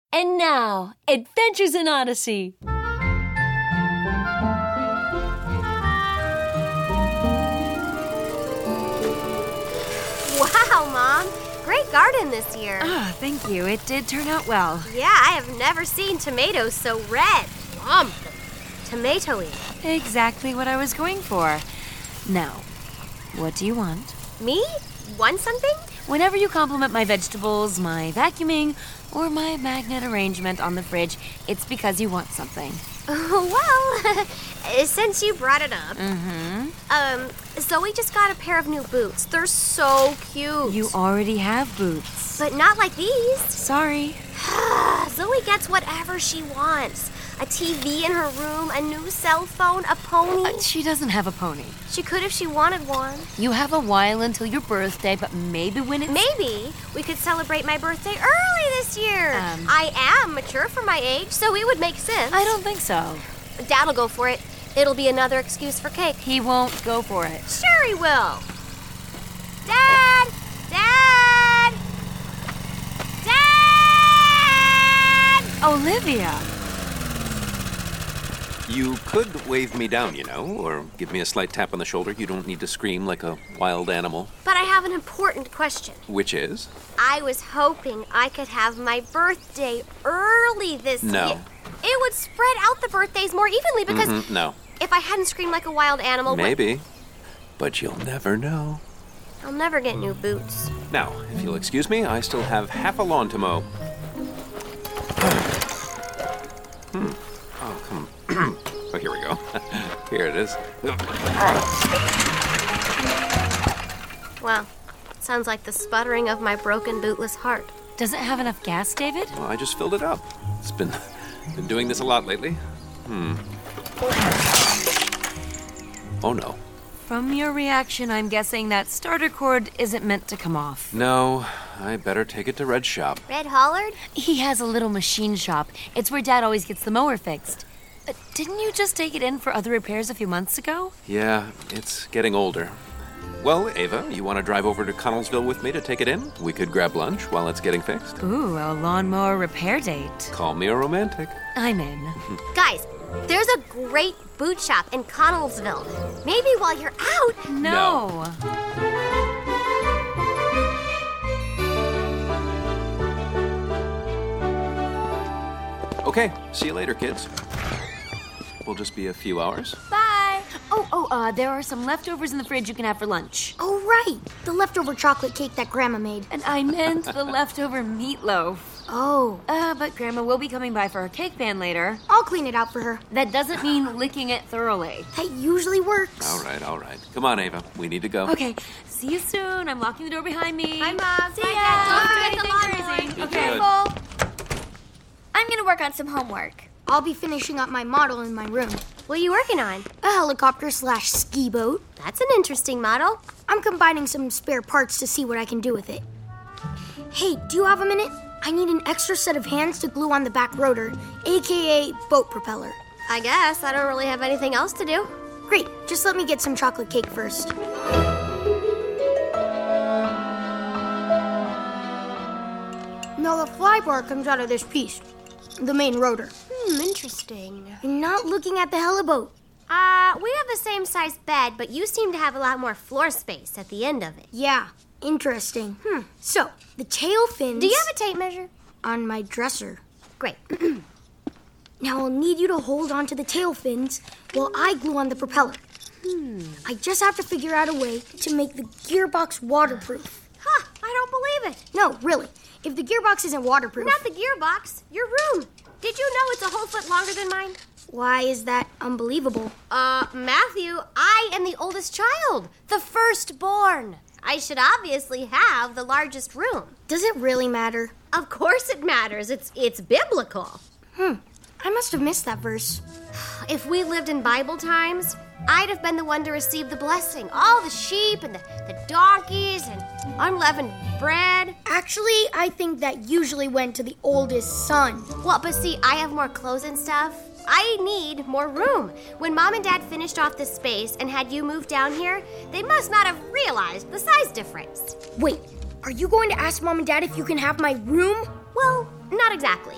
And now, Adventures in Odyssey. Wow, Mom. Great garden this year. Ah, thank you. It did turn out well. Yeah, I have never seen tomatoes so red. Tomatoey. Exactly what I was going for. Now, what do you want? Me? Want something? Whenever you compliment my vegetables, my vacuuming, or my magnet arrangement on the fridge, it's because you want something. Well, since you brought it up. Zoe just got a pair of new boots. They're so cute. You already have boots. But not like these. Sorry. Zoe gets whatever she wants. A TV in her room, a new cell phone, a pony. She doesn't have a pony. She could if she wanted one. You have a while until your birthday, but maybe when it's... Maybe we could celebrate my birthday early this year. I am mature for my age, so it would make sense. I don't think so. Dad'll go for it. It'll be another excuse for cake. He won't go for it. Sure he will. Dad! Dad! Dad! Olivia! You could wave me down, or give me a slight tap on the shoulder. You don't need to scream like a wild animal. But I have an important question. Which is? I was hoping I could have my birthday early this year. No. It would spread out the birthdays more evenly because... No. If I hadn't screamed like a wild animal... Maybe. But you'll never know. I'll never get new boots. Now, if you'll excuse me, I still have half a lawn to mow. Oh, come on. Oh, here we go. Here it is. Well, sounds like the sputtering of my broken bootless heart. Does it have enough gas, David? Well, I just filled it up. It's been doing this a lot lately. Oh, no. From your reaction, I'm guessing that starter cord isn't meant to come off. No, I better take it to Red's shop. Red Hollard? He has a little machine shop. It's where Dad always gets the mower fixed. Didn't you just take it in for other repairs a few months ago? Yeah, it's getting older. Well, Ava, you want to drive over to Connellsville with me to take it in? We could grab lunch while it's getting fixed. Ooh, a lawnmower repair date. Call me a romantic. I'm in. Guys, there's a great boot shop in Connellsville. Maybe while you're out... No. Okay, see you later, kids. We'll just be a few hours. Bye. There are some leftovers in the fridge you can have for lunch. Oh, right. The leftover chocolate cake that Grandma made. And I meant the leftover meatloaf. Oh. But Grandma will be coming by for her cake pan later. I'll clean it out for her. That doesn't mean licking it thoroughly. That usually works. All right. Come on, Ava. We need to go. Okay, see you soon. I'm locking the door behind me. Bye, Mom. See Bye, ya. Dad. Don't forget the Anything lawnmower. crazy. Okay. Good. I'm gonna work on some homework. I'll be finishing up my model in my room. What are you working on? A helicopter/ski boat. That's an interesting model. I'm combining some spare parts to see what I can do with it. Hey, do you have a minute? I need an extra set of hands to glue on the back rotor, aka boat propeller. I guess. I don't really have anything else to do. Great, just let me get some chocolate cake first. Now the fly bar comes out of this piece, the main rotor. Interesting. You're not looking at the heliboat. We have the same size bed, but you seem to have a lot more floor space at the end of it. Yeah, interesting. So, the tail fins... Do you have a tape measure? On my dresser. Great. Now I'll need you to hold on to the tail fins while I glue on the propeller. I just have to figure out a way to make the gearbox waterproof. I don't believe it. No, really. If the gearbox isn't waterproof... Not the gearbox, your room. Did you know it's a whole foot longer than mine? Why is that unbelievable? Matthew, I am the oldest child, the firstborn. I should obviously have the largest room. Does it really matter? Of course it matters. It's biblical. I must have missed that verse. If we lived in Bible times, I'd have been the one to receive the blessing. All the sheep and the donkeys and unleavened bread. Actually, I think that usually went to the oldest son. Well, but see, I have more clothes and stuff. I need more room. When Mom and Dad finished off this space and had you move down here, they must not have realized the size difference. Wait, are you going to ask Mom and Dad if you can have my room? Well, not exactly.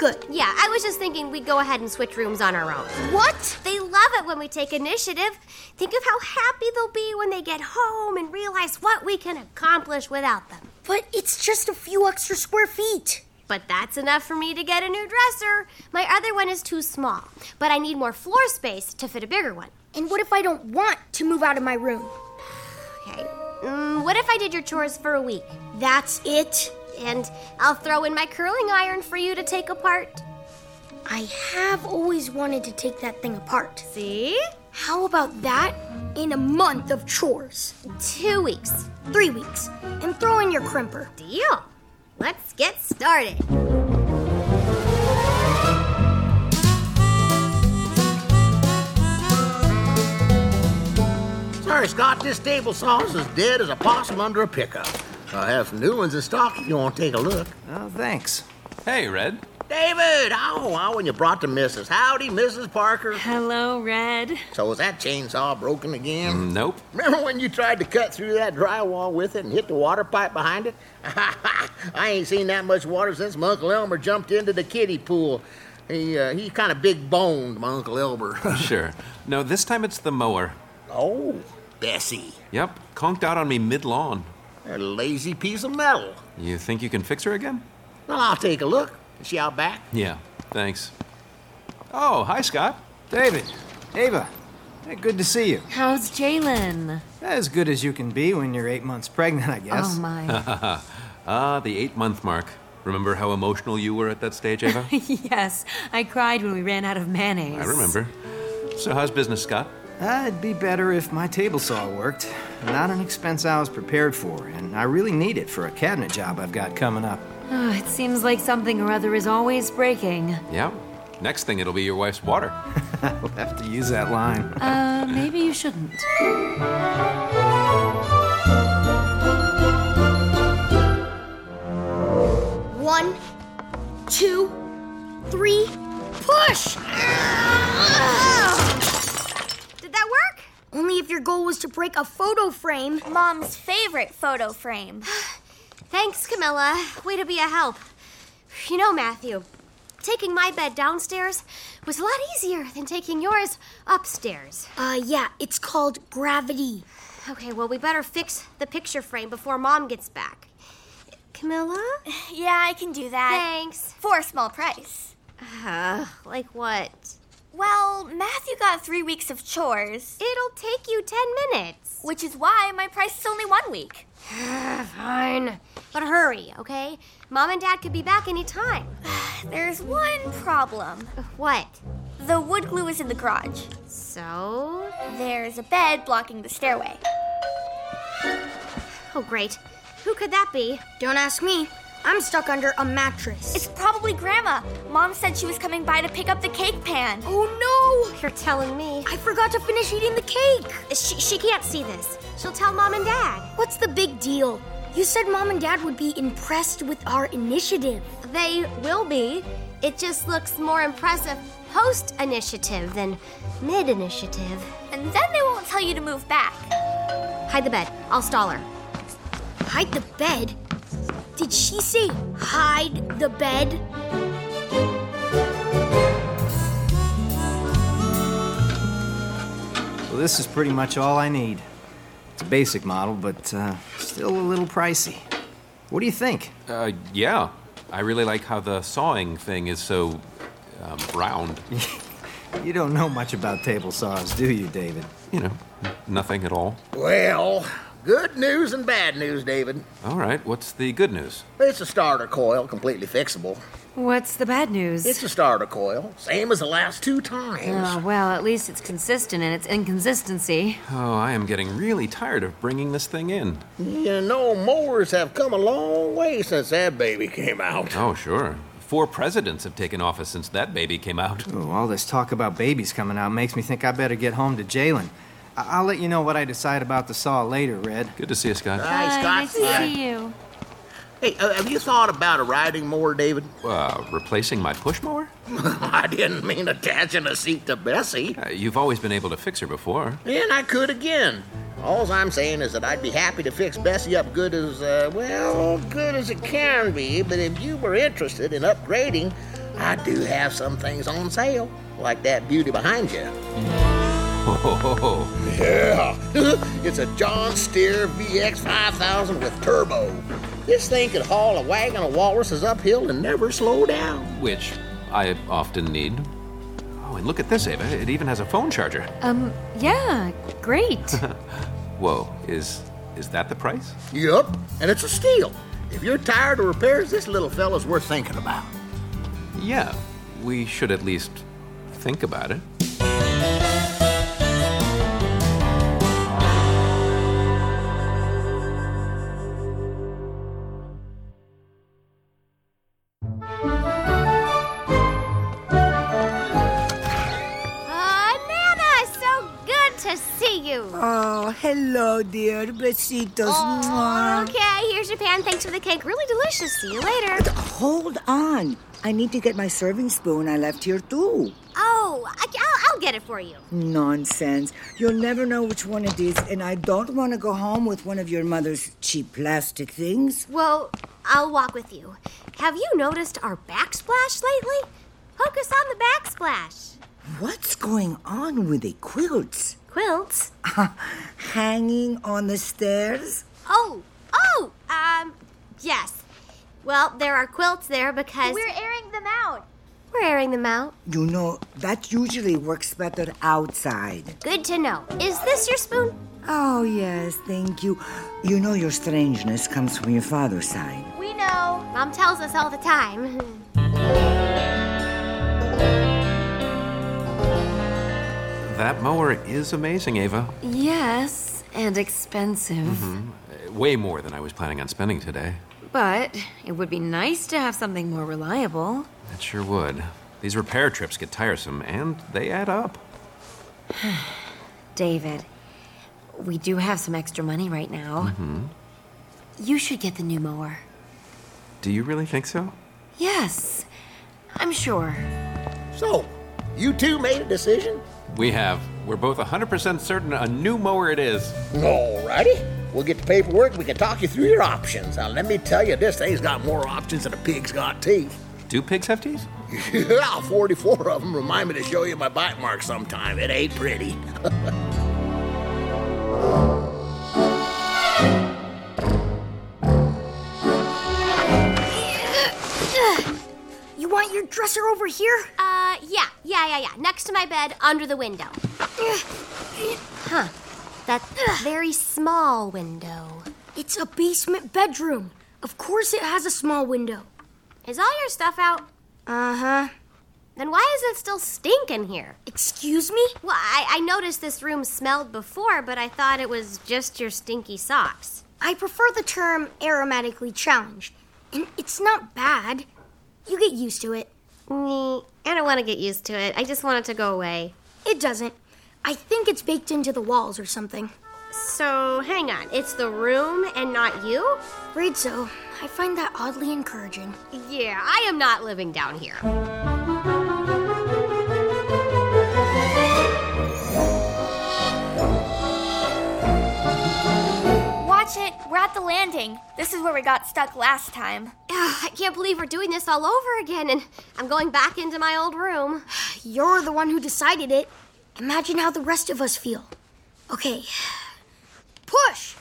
good. Yeah, I was just thinking we'd go ahead and switch rooms on our own. What? They love it when we take initiative. Think of how happy they'll be when they get home and realize what we can accomplish without them. But it's just a few extra square feet. But that's enough for me to get a new dresser. My other one is too small, but I need more floor space to fit a bigger one. And what if I don't want to move out of my room? Okay, what if I did your chores for a week? That's it? And I'll throw in my curling iron for you to take apart. I have always wanted to take that thing apart. See? How about that in a month of chores? 2 weeks. 3 weeks. And throw in your crimper. Deal. Let's get started. Sorry, Scott, this table saw is as dead as a possum under a pickup. I have some new ones in stock if you want to take a look. Oh, thanks. Hey, Red. David, how when you brought the missus? Howdy, Mrs. Parker. Hello, Red. So was that chainsaw broken again? Nope. Remember when you tried to cut through that drywall with it and hit the water pipe behind it? I ain't seen that much water since my Uncle Elmer jumped into the kiddie pool. He's kind of big-boned, my Uncle Elmer. Sure. No, this time it's the mower. Oh, Bessie. Yep, conked out on me mid-lawn. A lazy piece of metal. You think you can fix her again? Well, I'll take a look. Is she out back? Yeah, thanks. Oh, hi, Scott. David, Ava, hey, good to see you. How's Jalen? As good as you can be when you're 8 months pregnant, I guess. Oh, my. The 8-month mark. Remember how emotional you were at that stage, Ava? Yes, I cried when we ran out of mayonnaise. I remember. So how's business, Scott? It'd be better if my table saw worked. Not an expense I was prepared for, and I really need it for a cabinet job I've got coming up. Oh, it seems like something or other is always breaking. Yeah. Next thing, it'll be your wife's water. We'll have to use that line. Maybe you shouldn't. One, 2, 3, push! Did that work? Only if your goal was to break a photo frame. Mom's favorite photo frame. Thanks, Camilla. Way to be a help. You know, Matthew, taking my bed downstairs was a lot easier than taking yours upstairs. Yeah, it's called gravity. Okay, well, we better fix the picture frame before Mom gets back. Camilla? Yeah, I can do that. Thanks. For a small price. Like what? Well, Matthew got 3 weeks of chores, It'll take you 10 minutes. which is why my price is only 1 week. Fine. But hurry, okay? Mom and Dad could be back any time. There's one problem. What? The wood glue is in the garage. So? There's a bed blocking the stairway. Oh, great. Who could that be? Don't ask me. I'm stuck under a mattress. It's probably Grandma. Mom said she was coming by to pick up the cake pan. Oh no! You're telling me. I forgot to finish eating the cake. She can't see this. She'll tell Mom and Dad. What's the big deal? You said Mom and Dad would be impressed with our initiative. They will be. It just looks more impressive post-initiative than mid-initiative. And then they won't tell you to move back. Hide the bed. I'll stall her. Hide the bed? Did she say hide the bed? Well, this is pretty much all I need. It's a basic model, but still a little pricey. What do you think? Yeah. I really like how the sawing thing is so round. You don't know much about table saws, do you, David? You know, nothing at all. Well, good news and bad news, David. All right, what's the good news? It's a starter coil, completely fixable. What's the bad news? It's a starter coil, same as the last 2 times. Oh, well, at least it's consistent in its inconsistency. Oh, I am getting really tired of bringing this thing in. You know, mowers have come a long way since that baby came out. Oh, sure. 4 presidents have taken office since that baby came out. Oh, all this talk about babies coming out makes me think I better get home to Jalen. I'll let you know what I decide about the saw later, Red. Good to see you, Scott. Hi, Scott. Nice to see you. Hey, have you thought about a riding mower, David? Replacing my push mower? I didn't mean attaching a seat to Bessie. You've always been able to fix her before. And I could again. All I'm saying is that I'd be happy to fix Bessie up good as, good as it can be. But if you were interested in upgrading, I do have some things on sale, like that beauty behind you. Oh, Yeah, it's a John Steer VX 5000 with turbo. This thing could haul a wagon of walruses uphill and never slow down. which I often need. Oh, and look at this, Ava. It even has a phone charger. Yeah, great. Whoa, is that the price? Yup, and it's a steal. If you're tired of repairs, this little fella's worth thinking about. Yeah, we should at least think about it. Nana, so good to see you. Oh, hello, dear. Besitos. Mwah. Okay, here's your pan. Thanks for the cake. Really delicious. See you later. Hold on. I need to get my serving spoon. I left here, too. Oh, I'll get it for you. Nonsense. You'll never know which one it is, and I don't want to go home with one of your mother's cheap plastic things. Well, I'll walk with you. Have you noticed our backsplash lately? Focus on the backsplash. What's going on with the quilts? Quilts? Hanging on the stairs? Yes. Well, there are quilts there because... We're airing them out. We're airing them out. You know, that usually works better outside. Good to know. Is this your spoon? Oh, yes, thank you. You know your strangeness comes from your father's side. We know. Mom tells us all the time. That mower is amazing, Ava. Yes, and expensive. Way more than I was planning on spending today. But it would be nice to have something more reliable. It sure would. These repair trips get tiresome, and they add up. David, we do have some extra money right now. You should get the new mower. Do you really think so? Yes, I'm sure. So, you two made a decision? We have. We're both 100% certain a new mower it is. Alrighty. We'll get the paperwork. We can talk you through your options. Now, let me tell you, this thing's got more options than a pig's got teeth. Do pigs have teeth? Yeah, 44 of them. Remind me to show you my bite mark sometime. It ain't pretty. You want your dresser over here? Yeah. Next to my bed, under the window. Huh. That very small window. It's a basement bedroom. Of course it has a small window. Is all your stuff out? Uh-huh. Then why is it still stinking here? Excuse me? Well, I noticed this room smelled before, but I thought it was just your stinky socks. I prefer the term aromatically challenged. And it's not bad. You get used to it. I don't want to get used to it. I just want it to go away. It doesn't. I think it's baked into the walls or something. So, hang on. It's the room and not you? Afraid so. I find that oddly encouraging. Yeah, I am not living down here. Watch it. We're at the landing. This is where we got stuck last time. I can't believe we're doing this all over again, and I'm going back into my old room. You're the one who decided it. Imagine how the rest of us feel. Okay. Push!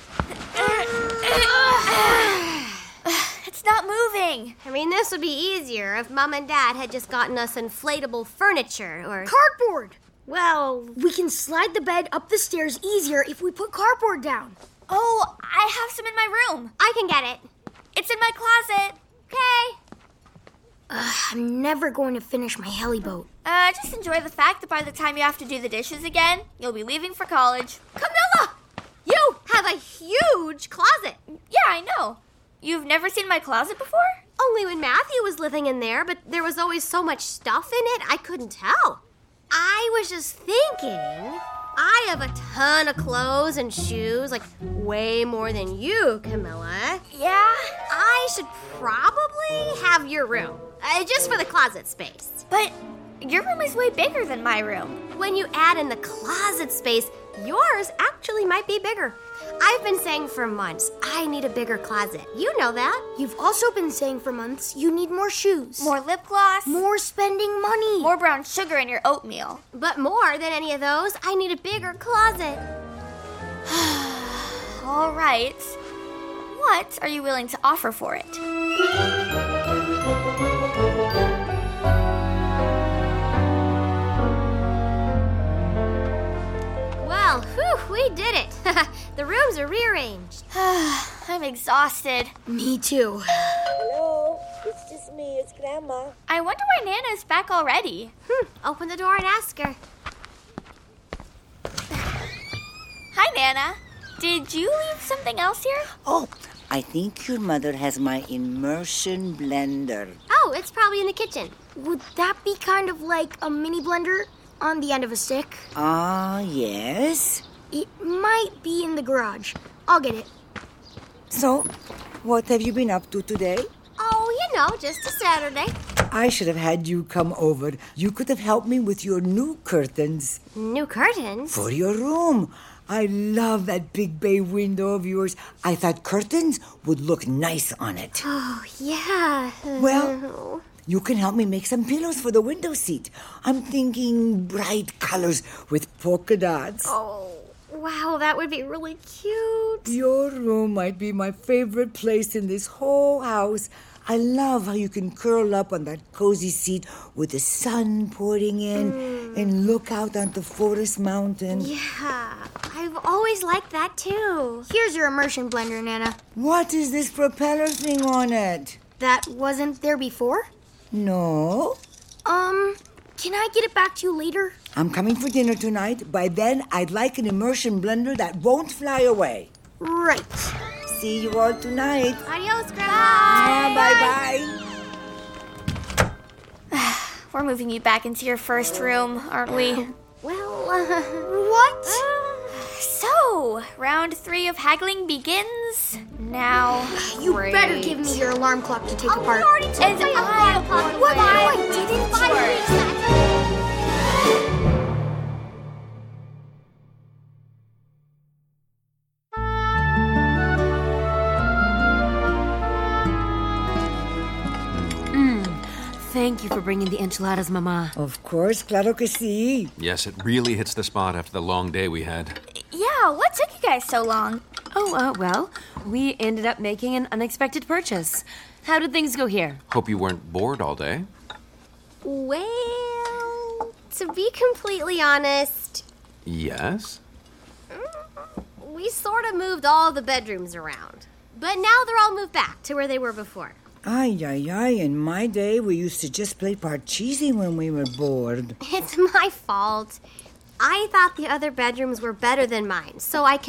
It's not moving. I mean, this would be easier if Mom and Dad had just gotten us inflatable furniture or... Cardboard! Well, We can slide the bed up the stairs easier if we put cardboard down. Oh, I have some in my room. I can get it. It's in my closet. Okay. I'm never going to finish my heli boat. Just enjoy the fact that by the time you have to do the dishes again, you'll be leaving for college. Camilla! You have a huge closet. Yeah, I know. You've never seen my closet before? Only when Matthew was living in there, but there was always so much stuff in it, I couldn't tell. I was just thinking, I have a ton of clothes and shoes, like way more than you, Camilla. Yeah? I should probably have your room, just for the closet space. But your room is way bigger than my room. When you add in the closet space, yours actually might be bigger. I've been saying for months, I need a bigger closet. You know that. You've also been saying for months you need more shoes. More lip gloss. More spending money. More brown sugar in your oatmeal. But more than any of those, I need a bigger closet. All right. What are you willing to offer for it? Well, whew, we did it. The rooms are rearranged. I'm exhausted. Me too. Hello, it's just me, it's Grandma. I wonder why Nana's back already. Open the door and ask her. Hi, Nana. Did you leave something else here? Oh, I think your mother has my immersion blender. Oh, it's probably in the kitchen. Would that be kind of like a mini blender on the end of a stick? Ah, yes. It might be in the garage. I'll get it. So, what have you been up to today? Oh, just a Saturday. I should have had you come over. You could have helped me with your new curtains. New curtains? For your room. I love that big bay window of yours. I thought curtains would look nice on it. Oh, yeah. Well, you can help me make some pillows for the window seat. I'm thinking bright colors with polka dots. Oh, wow, that would be really cute. Your room might be my favorite place in this whole house. I love how you can curl up on that cozy seat with the sun pouring in and look out onto Forest Mountain. Yeah, I've always liked that too. Here's your immersion blender, Nana. What is this propeller thing on it? That wasn't there before? No. Can I get it back to you later? I'm coming for dinner tonight. By then, I'd like an immersion blender that won't fly away. Right. See you all tonight. Adios, Grandma. Bye-bye. We're moving you back into your first room, aren't we? Well, What? So, round 3 of haggling begins now. You better give me your alarm clock to take apart. And I What? No, I didn't. 5 weeks. Thank you for bringing the enchiladas, Mama. Of course, claro que sí. Yes, it really hits the spot after the long day we had. Yeah, what took you guys so long? Oh, well, we ended up making an unexpected purchase. How did things go here? Hope you weren't bored all day. Well, to be completely honest, Yes? we sort of moved all the bedrooms around. But now they're all moved back to where they were before. Ay, ay, ay. In my day, we used to just play Parcheesi when we were bored. It's my fault. I thought the other bedrooms were better than mine, so I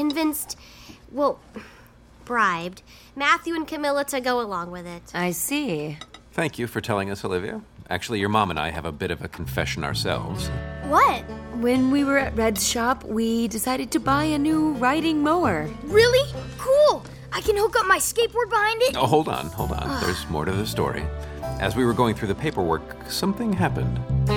bribed Matthew and Camilla to go along with it. I see. Thank you for telling us, Olivia. Actually, your mom and I have a bit of a confession ourselves. What? When we were at Red's shop, we decided to buy a new riding mower. Really? Cool. I can hook up my skateboard behind it. Oh, hold on. There's more to the story. As we were going through the paperwork, something happened.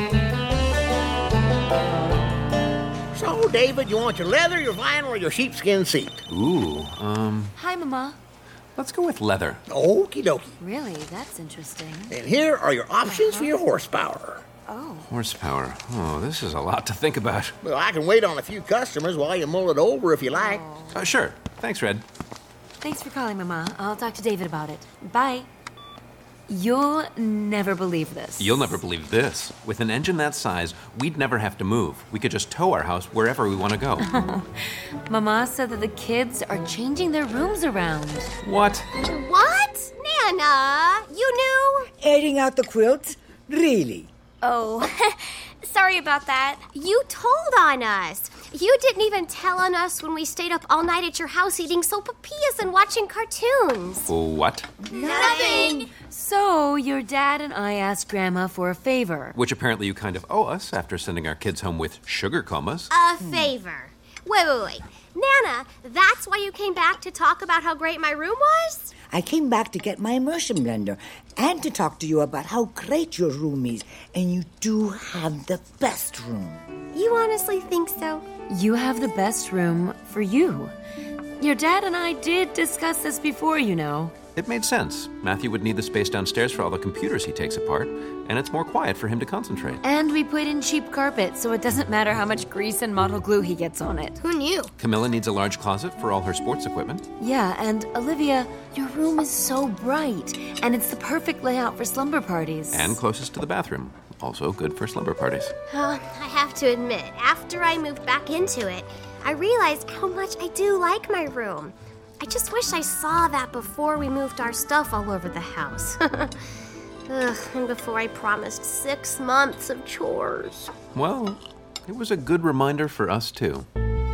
So, David, you want your leather, your vinyl, or your sheepskin seat? Ooh, Hi, Mama. let's go with leather. Okie dokie. Really? That's interesting. And here are your options for your horsepower. Horsepower. Oh, this is a lot to think about. Well, I can wait on a few customers while you mull it over if you like. Sure. Thanks, Red. Thanks for calling, Mama. I'll talk to David about it. Bye. You'll never believe this. You'll never believe this. With an engine that size, we'd never have to move. We could just tow our house wherever we want to go. Mama said that the kids are changing their rooms around. What? What? Nana, you knew? Airing out the quilts? Really? Oh, sorry about that. You told on us. You didn't even tell on us when we stayed up all night at your house eating sopapillas and watching cartoons. What? Nothing. So, your dad and I asked Grandma for a favor. Which apparently you kind of owe us after sending our kids home with sugar comas. A favor. Wait. Nana, that's why you came back to talk about how great my room was? I came back to get my immersion blender and to talk to you about how great your room is. And you do have the best room. You honestly think so? You have the best room for you. Your dad and I did discuss this before, you know. It made sense. Matthew would need the space downstairs for all the computers he takes apart, and it's more quiet for him to concentrate. And we put in cheap carpet, so it doesn't matter how much grease and model glue he gets on it. Who knew? Camilla needs a large closet for all her sports equipment. Yeah, and Olivia, your room is so bright, and it's the perfect layout for slumber parties. And closest to the bathroom. Also good for slumber parties. I have to admit, after I moved back into it, I realized how much I do like my room. I just wish I saw that before we moved our stuff all over the house. And before I promised 6 months of chores. Well, it was a good reminder for us, too.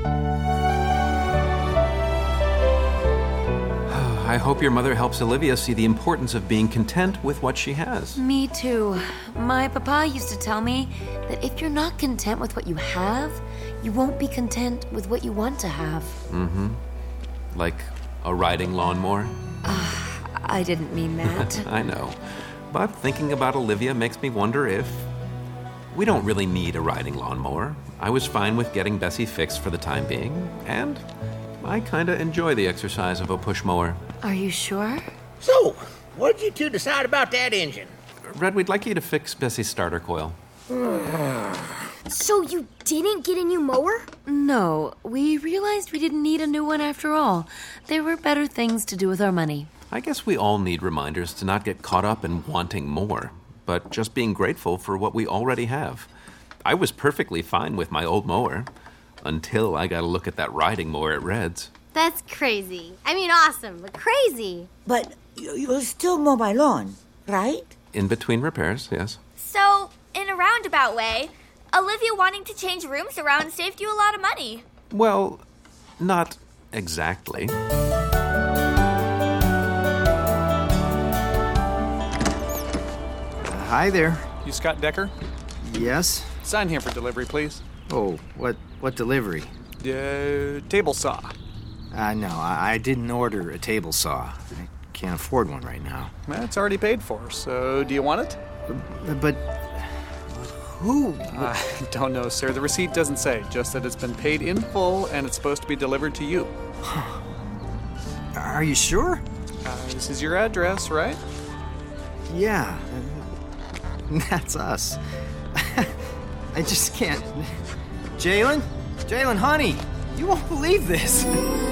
I hope your mother helps Olivia see the importance of being content with what she has. Me too. My papa used to tell me that if you're not content with what you have, you won't be content with what you want to have. Mm-hmm. Like a riding lawnmower? I didn't mean that. I know. But thinking about Olivia makes me wonder if we don't really need a riding lawnmower. I was fine with getting Bessie fixed for the time being, and I kinda enjoy the exercise of a push mower. Are you sure? So, what did you two decide about that engine? Red, we'd like you to fix Bessie's starter coil. So you didn't get a new mower? No, we realized we didn't need a new one after all. There were better things to do with our money. I guess we all need reminders to not get caught up in wanting more, but just being grateful for what we already have. I was perfectly fine with my old mower, until I got to look at that riding mower at Red's. That's crazy. I mean, awesome, but crazy. But you'll still mow my lawn, right? In between repairs, yes. So, in a roundabout way, Olivia wanting to change rooms around saved you a lot of money. Well, not exactly. Hi there. You Scott Decker? Yes? Sign here for delivery, please. Oh, what delivery? Table saw. No, I didn't order a table saw. I can't afford one right now. It's already paid for, so do you want it? But who? I don't know, sir. The receipt doesn't say, just that it's been paid in full and it's supposed to be delivered to you. Are you sure? This is your address, right? Yeah, that's us. I just can't. Jalen, honey, you won't believe this.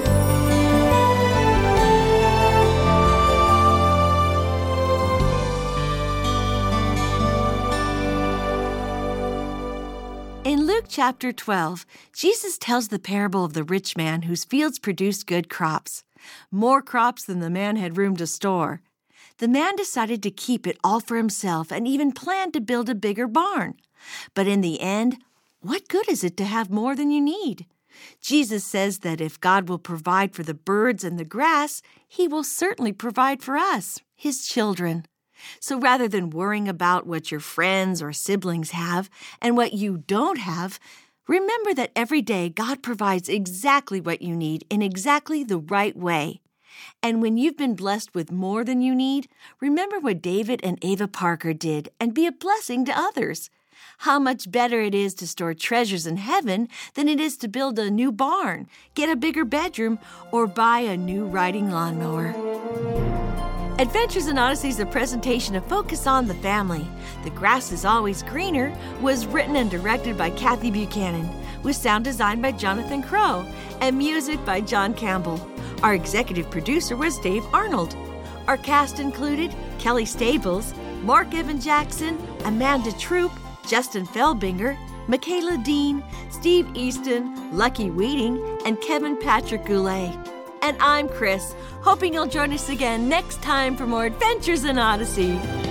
In Luke chapter 12, Jesus tells the parable of the rich man whose fields produced good crops, more crops than the man had room to store. The man decided to keep it all for himself and even planned to build a bigger barn. But in the end, what good is it to have more than you need? Jesus says that if God will provide for the birds and the grass, He will certainly provide for us, His children. So rather than worrying about what your friends or siblings have and what you don't have, remember that every day God provides exactly what you need in exactly the right way. And when you've been blessed with more than you need, remember what David and Ava Parker did and be a blessing to others. How much better it is to store treasures in heaven than it is to build a new barn, get a bigger bedroom, or buy a new riding lawnmower. Adventures in Odyssey is a presentation of Focus on the Family. The Grass is Always Greener was written and directed by Kathy Buchanan, with sound design by Jonathan Crow and music by John Campbell. Our executive producer was Dave Arnold. Our cast included Kelly Stables, Mark Evan Jackson, Amanda Troop, Justin Felbinger, Michaela Dean, Steve Easton, Lucky Weeding, and Kevin Patrick Goulet. And I'm Chris, hoping you'll join us again next time for more Adventures in Odyssey.